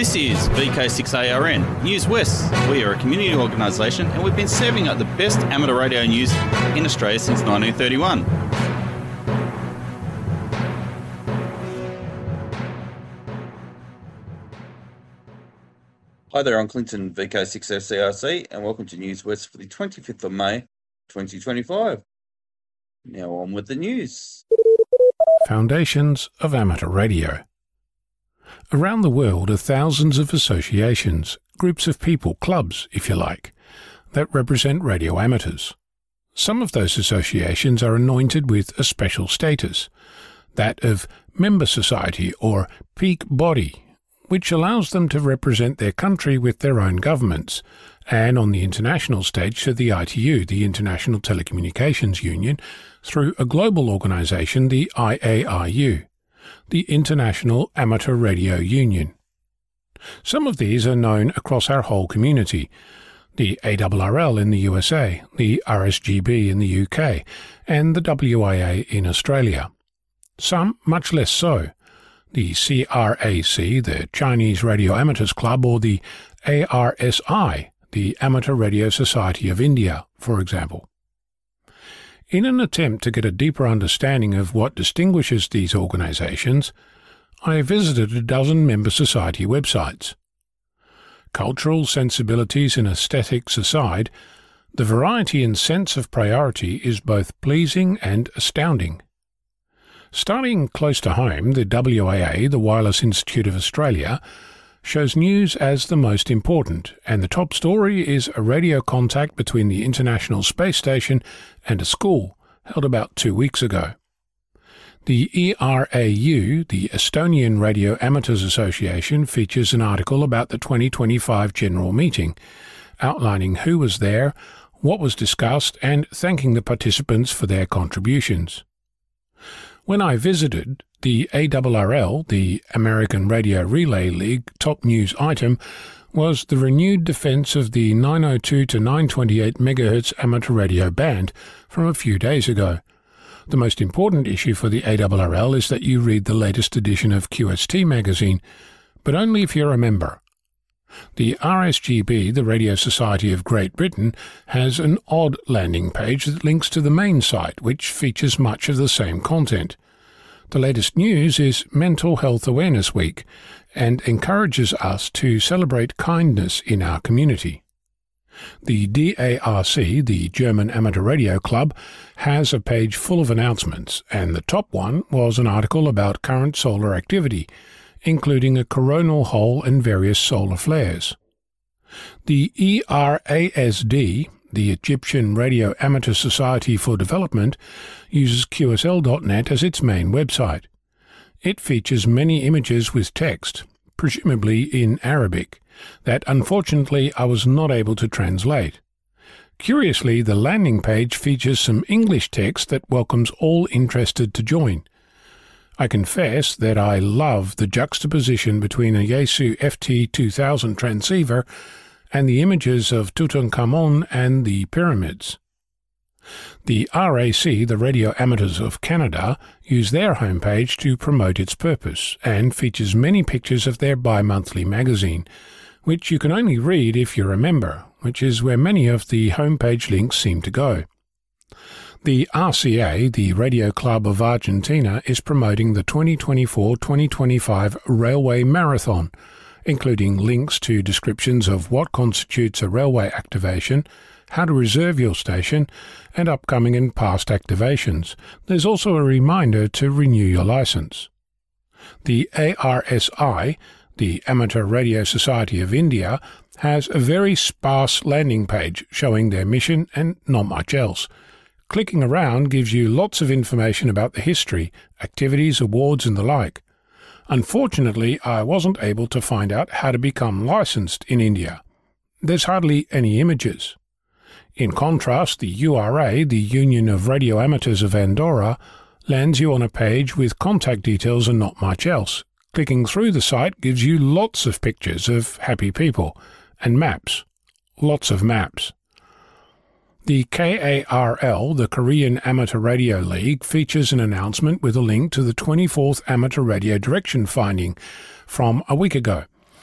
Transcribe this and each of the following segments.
This is VK6ARN, News West. We are a community organisation and we've been serving up the best amateur radio news in Australia since 1931. Hi there, I'm Clinton, VK6FCRC, and welcome to News West for the 25th of May, 2025. Now on with the news. Foundations of Amateur Radio. Around the world are thousands of associations, groups of people, clubs, if you like, that represent radio amateurs. Some of those associations are anointed with a special status, that of member society or peak body, which allows them to represent their country with their own governments, and on the international stage to the ITU, the International Telecommunications Union, through a global organisation, the IARU, the International Amateur Radio Union. Some of these are known across our whole community, the ARRL in the USA, the RSGB in the UK, and the WIA in Australia. Some much less so, the CRAC, the Chinese Radio Amateurs Club, or the ARSI, the Amateur Radio Society of India, for example. In an attempt to get a deeper understanding of what distinguishes these organisations, I visited a dozen member society websites. Cultural sensibilities and aesthetics aside, the variety and sense of priority is both pleasing and astounding. Starting close to home, the WIA, the Wireless Institute of Australia, shows news as the most important, and the top story is a radio contact between the International Space Station and a school, held about 2 weeks ago. The ERAU, the Estonian Radio Amateurs Association, features an article about the 2025 General Meeting, outlining who was there, what was discussed, and thanking the participants for their contributions. When I visited, the ARRL, the American Radio Relay League, top news item was the renewed defence of the 902 to 928 MHz amateur radio band from a few days ago. The most important issue for the ARRL is that you read the latest edition of QST magazine, but only if you're a member. The RSGB, the Radio Society of Great Britain, has an odd landing page that links to the main site, which features much of the same content. The latest news is Mental Health Awareness Week and encourages us to celebrate kindness in our community. The DARC, the German Amateur Radio Club, has a page full of announcements, and the top one was an article about current solar activity, including a coronal hole and various solar flares. The ERASD, the Egyptian Radio Amateur Society for Development, uses QSL.net as its main website. It features many images with text, presumably in Arabic, that unfortunately I was not able to translate. Curiously, the landing page features some English text that welcomes all interested to join. I confess that I love the juxtaposition between a Yaesu FT2000 transceiver and the images of Tutankhamun and the pyramids. The RAC, the Radio Amateurs of Canada, use their homepage to promote its purpose and features many pictures of their bi-monthly magazine, which you can only read if you're a member, which is where many of the homepage links seem to go. The RCA, the Radio Club of Argentina, is promoting the 2024-2025 Railway Marathon, including links to descriptions of what constitutes a railway activation, how to reserve your station, and upcoming and past activations. There's also a reminder to renew your license. The ARSI, the Amateur Radio Society of India, has a very sparse landing page showing their mission and not much else. Clicking around gives you lots of information about the history, activities, awards, and the like. Unfortunately, I wasn't able to find out how to become licensed in India. There's hardly any images. In contrast, the URA, the Union of Radio Amateurs of Andorra, lands you on a page with contact details and not much else. Clicking through the site gives you lots of pictures of happy people and maps. Lots of maps. The KARL, the Korean Amateur Radio League, features an announcement with a link to the 24th Amateur Radio Direction Finding from a week ago.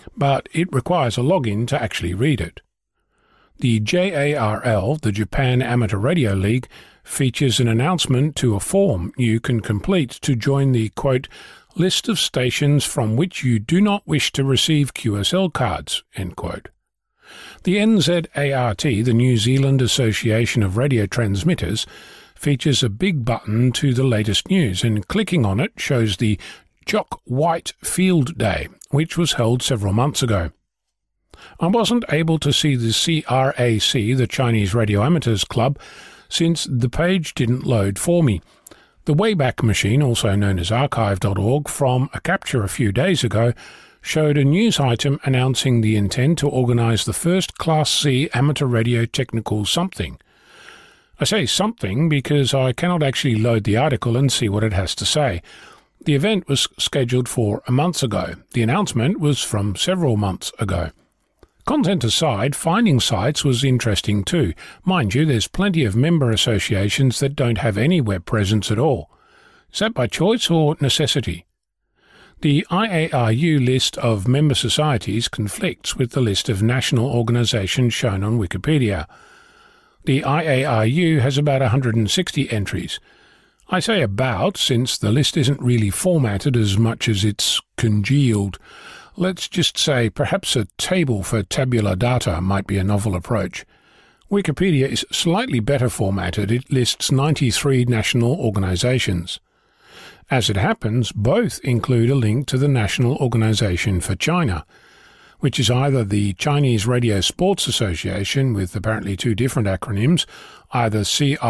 but it requires a login to actually read it. The JARL, the Japan Amateur Radio League, features an announcement to a form you can complete to join the, quote, list of stations from which you do not wish to receive QSL cards, end quote. The NZART, the New Zealand Association of Radio Transmitters, features a big button to the latest news, and clicking on it shows the Jock White Field Day, which was held several months ago. I wasn't able to see the CRAC, the Chinese Radio Amateurs Club, since the page didn't load for me. The Wayback Machine, also known as archive.org, from a capture a few days ago, showed a news item announcing the intent to organise the first Class C amateur radio technical something. I say something because I cannot actually load the article and see what it has to say. The event was scheduled for a month ago. The announcement was from several months ago. Content aside, finding sites was interesting too. Mind you, there's plenty of member associations that don't have any web presence at all. Is that by choice or necessity? The IARU list of member societies conflicts with the list of national organisations shown on Wikipedia. The IARU has about 160 entries. I say about, since the list isn't really formatted as much as it's congealed. Let's just say perhaps a table for tabular data might be a novel approach. Wikipedia is slightly better formatted. It lists 93 national organisations. As it happens, both include a link to the National Organisation for China, which is either the Chinese Radio Sports Association, with apparently two different acronyms, either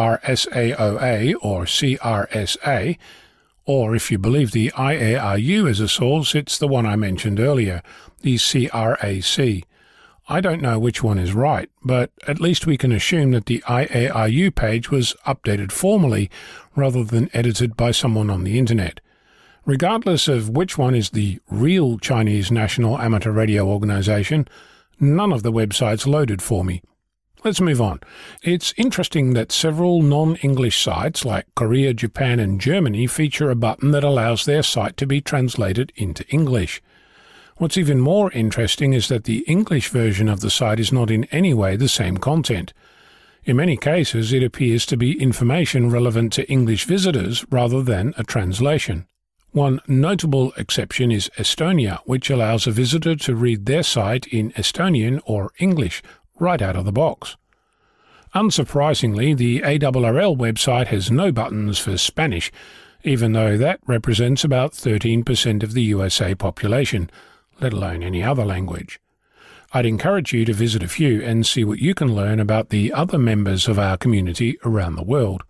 CRSAOA or CRSA, or if you believe the IARU as a source, it's the one I mentioned earlier, the CRAC. I don't know which one is right, but at least we can assume that the IARU page was updated formally rather than edited by someone on the internet. Regardless of which one is the real Chinese National Amateur Radio Organization, none of the websites loaded for me. Let's move on. It's interesting that several non-English sites like Korea, Japan and Germany feature a button that allows their site to be translated into English. What's even more interesting is that the English version of the site is not in any way the same content. In many cases, it appears to be information relevant to English visitors rather than a translation. One notable exception is Estonia, which allows a visitor to read their site in Estonian or English right out of the box. Unsurprisingly, the ARRL website has no buttons for Spanish, even though that represents about 13% of the USA population, let alone any other language. I'd encourage you to visit a few and see what you can learn about the other members of our community around the world.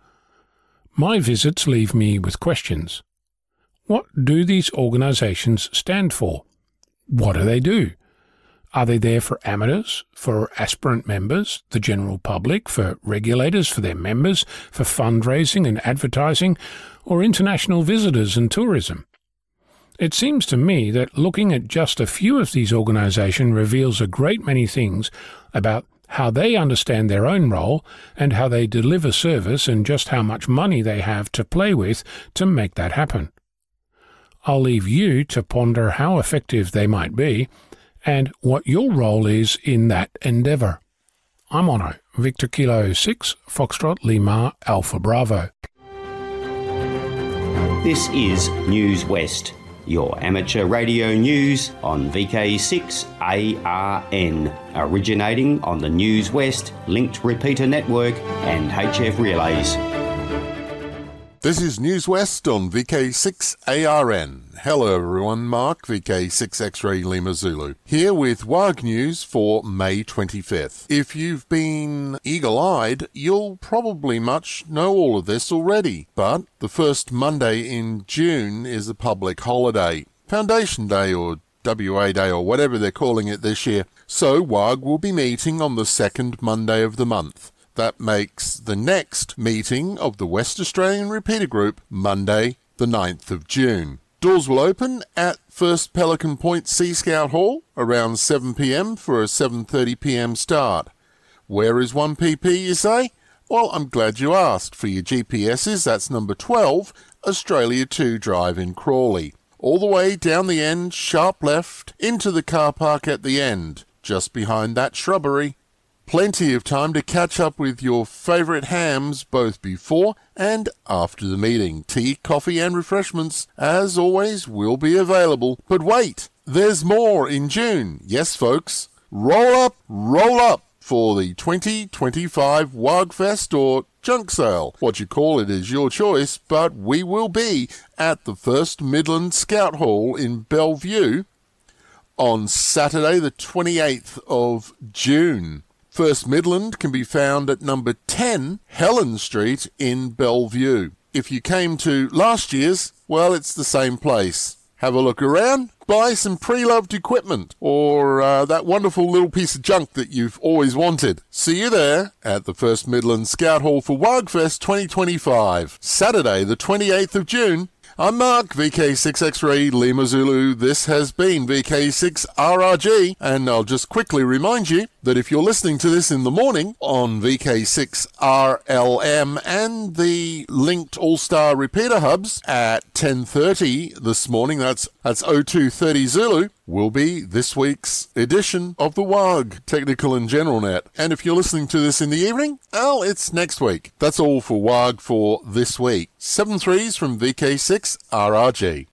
My visits leave me with questions. What do these organisations stand for? What do they do? Are they there for amateurs, for aspirant members, the general public, for regulators, for their members, for fundraising and advertising, or international visitors and tourism? It seems to me that looking at just a few of these organisations reveals a great many things about how they understand their own role and how they deliver service and just how much money they have to play with to make that happen. I'll leave you to ponder how effective they might be and what your role is in that endeavour. I'm Ono, Victor Kilo 6, Foxtrot Lima Alpha Bravo. This is News West, your amateur radio news on VK6ARN, originating on the News West linked repeater network and HF relays. This is News West on VK6ARN. Hello everyone, Mark, VK6 X-Ray Lima Zulu, here with WAG News for May 25th. If you've been eagle-eyed, you'll probably much know all of this already, but the first Monday in June is a public holiday, Foundation Day or WA Day or whatever they're calling it this year, so WAG will be meeting on the second Monday of the month. That makes the next meeting of the West Australian Repeater Group Monday, the 9th of June. Doors will open at First Pelican Point Sea Scout Hall around 7 p.m. for a 7:30 p.m. start. Where is 1PP, you say? Well, I'm glad you asked. For your GPSs, that's number 12, Australia 2 Drive in Crawley. all the way down the end, sharp left, into the car park at the end, just behind that shrubbery. Plenty of time to catch up with your favourite hams both before and after the meeting. Tea, coffee and refreshments, as always, will be available. But wait, there's more in June. Yes, folks. Roll up for the 2025 WAGFest or junk sale. What you call it is your choice, but we will be at the First Midland Scout Hall in Bellevue on Saturday the 28th of June. First Midland can be found at number 10 Helen Street in Bellevue. If you came to last year's, well, it's the same place. Have a look around, buy some pre-loved equipment, or that wonderful little piece of junk that you've always wanted. See you there at the First Midland Scout Hall for WAGFest 2025, Saturday the 28th of June. I'm Mark, VK6X-Ray Lima Zulu. This has been VK6RRG, and I'll just quickly remind you that if you're listening to this in the morning on VK6RLM and the linked All-Star repeater hubs at 10:30 this morning, that's 0230 Zulu, will be this week's edition of the WAG Technical and General Net. And if you're listening to this in the evening, well, it's next week. That's all for WAG for this week. 7-3s from VK6RRG.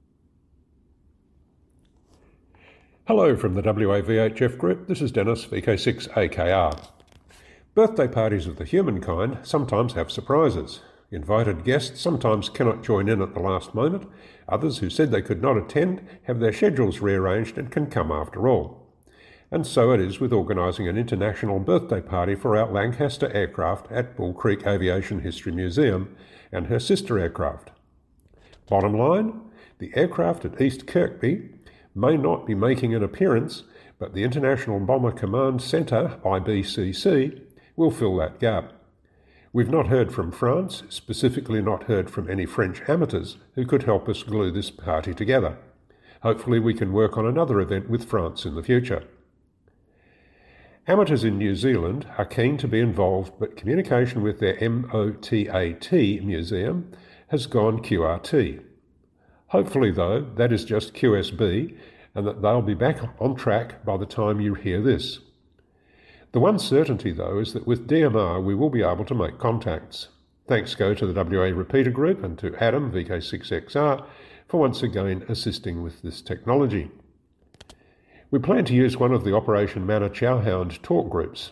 Hello from the WA VHF Group. This is Dennis, VK6AKR. Birthday parties of the humankind sometimes have surprises. Invited guests sometimes cannot join in at the last moment. Others who said they could not attend have their schedules rearranged and can come after all. And so it is with organising an international birthday party for our Lancaster aircraft at Bull Creek Aviation History Museum and her sister aircraft. Bottom line, the aircraft at East Kirkby may not be making an appearance, but the International Bomber Command Centre, IBCC, will fill that gap. We've not heard from France, specifically not heard from any French amateurs who could help us glue this party together. Hopefully we can work on another event with France in the future. Amateurs in New Zealand are keen to be involved, but communication with their MOTAT museum has gone QRT. Hopefully, though, that is just QSB and that they'll be back on track by the time you hear this. The one certainty, though, is that with DMR we will be able to make contacts. Thanks go to the WA Repeater Group and to Adam, VK6XR, for once again assisting with this technology. We plan to use one of the Operation Manor Chowhound talk groups,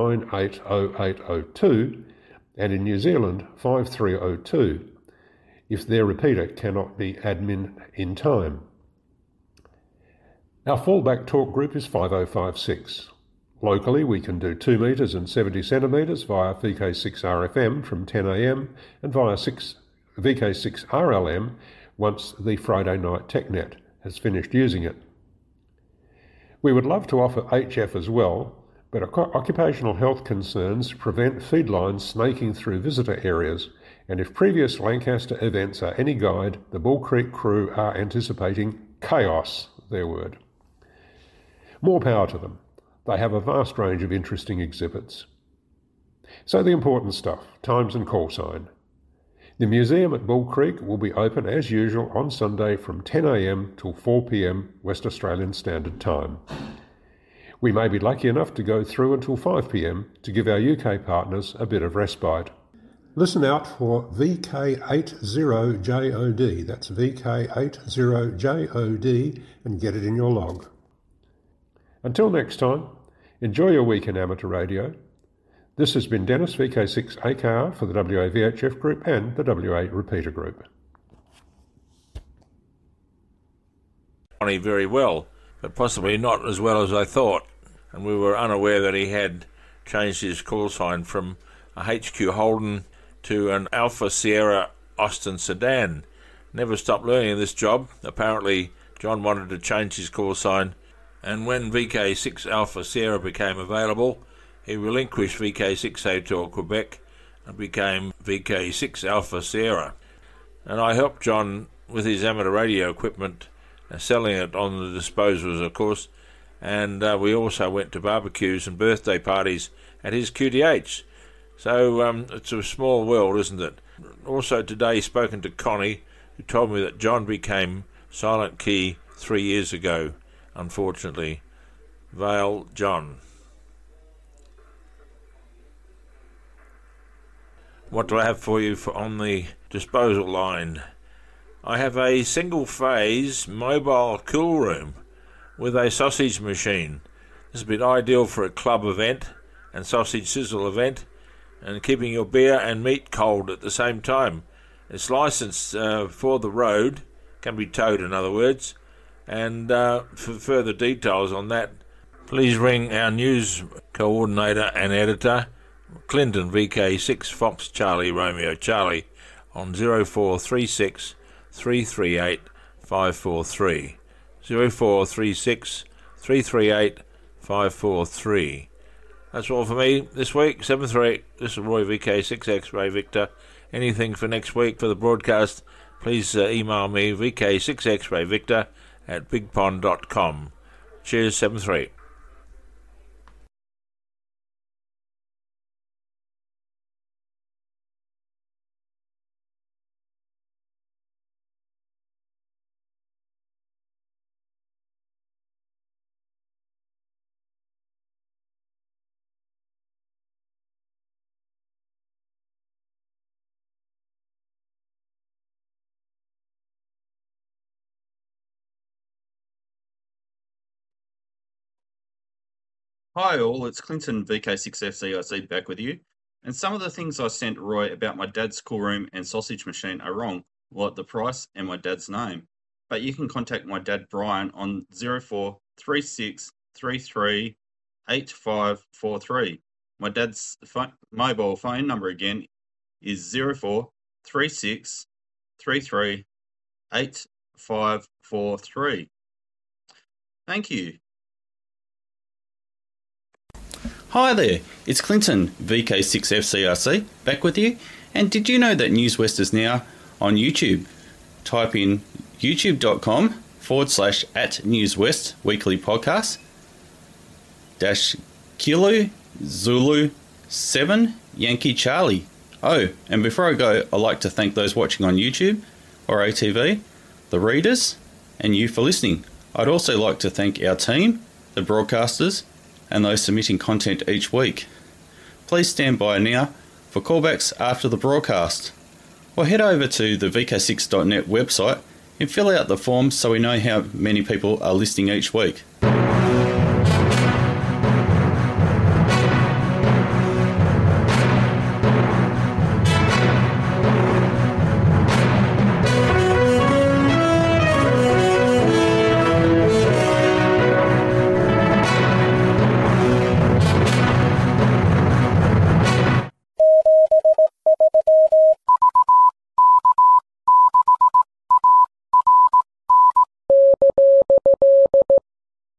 980802, and in New Zealand, 5302, if their repeater cannot be admin in time. Our fallback talk group is 5056. Locally, we can do 2 metres and 70 centimetres via VK6RFM from 10 a.m. and via VK6RLM once the Friday night TechNet has finished using it. We would love to offer HF as well, but occupational health concerns prevent feed lines snaking through visitor areas, and if previous Lancaster events are any guide, the Bull Creek crew are anticipating chaos, their word. More power to them. They have a vast range of interesting exhibits. So the important stuff, times and call sign. The museum at Bull Creek will be open as usual on Sunday from 10 a.m. till 4 p.m. West Australian Standard Time. We may be lucky enough to go through until 5 p.m. to give our UK partners a bit of respite. Listen out for VK80JOD, that's VK80JOD, and get it in your log. Until next time, enjoy your week in amateur radio. This has been Dennis, VK6AKR, for the WA VHF Group and the WA Repeater Group. Very well, but possibly not as well as I thought, and we were unaware that he had changed his call sign from a HQ Holden to an Alpha Sierra Austin sedan. Never stopped learning this job. Apparently John wanted to change his call sign, and when VK6 Alpha Sierra became available, he relinquished VK6 Hotel Quebec and became VK6 Alpha Sierra. And I helped John with his amateur radio equipment, selling it on the disposals, of course, and we also went to barbecues and birthday parties at his QTH. So it's a small world, isn't it? Also today spoken to Connie, who told me that John became silent key 3 years ago, unfortunately. Vale John. What do I have for you on the disposal line? I have a single-phase mobile cool room with a sausage machine. This would be ideal for a club event and sausage sizzle event, and keeping your beer and meat cold at the same time. It's licensed for the road, can be towed in other words, and for further details on that, please ring our news coordinator and editor, Clinton VK6 Fox Charlie Romeo Charlie, on 0436 338 543. 0436 338 543. That's all for me this week. 738. This is Roy VK6 X-Ray Victor. Anything for next week for the broadcast, please email me vk6xrayvictor@bigpond.com. Cheers, 738. Hi all, it's Clinton VK6FCIC back with you. And some of the things I sent Roy about my dad's cool room and sausage machine are wrong, like the price and my dad's name. But you can contact my dad Brian on 0436 33 8543. My dad's mobile phone number again is 0436 33 8543. Thank you. Hi there, it's Clinton, VK6FCRC, back with you. And did you know that News West is now on YouTube? Type in youtube.com/@NewsWest weekly podcast -Kilo Zulu 7 Yankee Charlie. Oh, and before I go, I'd like to thank those watching on YouTube or ATV, the readers, and you for listening. I'd also like to thank our team, the broadcasters, and those submitting content each week. Please stand by now for callbacks after the broadcast, or head over to the VK6.net website and fill out the forms so we know how many people are listening each week.